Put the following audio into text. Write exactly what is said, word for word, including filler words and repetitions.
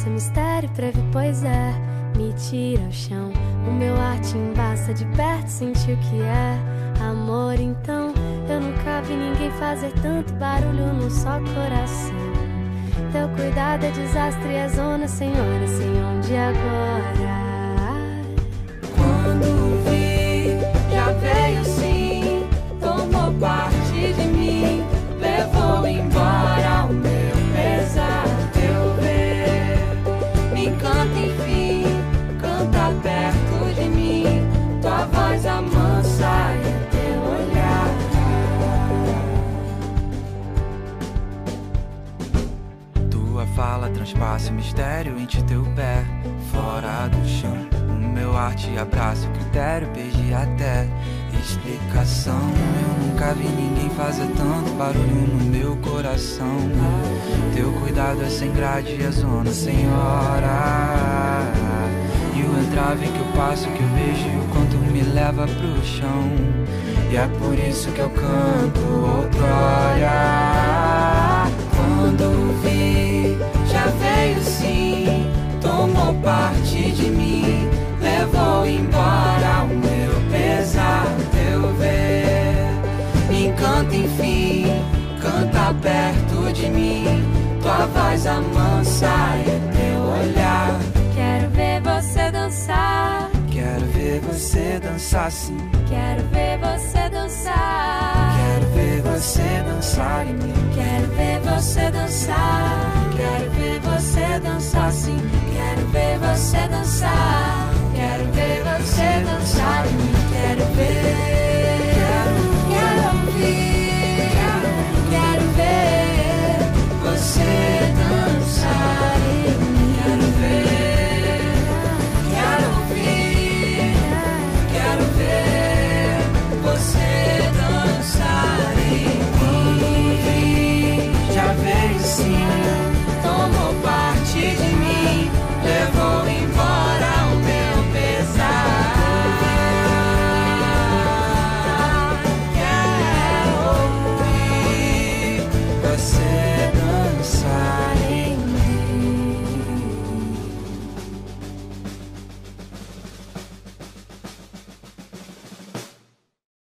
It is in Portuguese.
é mistério, previ, pois é. Me tira ao chão, o meu ar te embaça de perto, sentir o que é amor. Então, eu nunca vi ninguém fazer tanto barulho num só coração. Teu cuidado é desastre, é zona, senhora, sem onde agora. Quando vi, já veio sim, tomou parte de mim, levou embora o meu pesar. Teu ver me encanta, enfim, canta perto de mim, tua voz amansa e teu olhar. Tua fala transpassa o mistério, ente teu pé fora do chão. Meu ar te abraça, o critério perdi até explicação. Eu nunca vi ninguém fazer tanto barulho no meu coração. Teu cuidado é sem grade, é zona, senhora. E o entrave que eu passo, que eu vejo, o quanto me leva pro chão. E é por isso que eu canto outrora. Quando vi, já veio sim, tomou parte de mim, levou embora o meu pesar. Teu ver me encanta, enfim, canta perto de mim, tua voz amansa e teu olhar. Quero ver você dançar, quero ver você dançar sim, quero ver você dançar, quero ver você dançar em mim, quero ver você dançar, quero ver você dançar sim, quero ver você dançar, quero ver você dançar em mim, quero ver.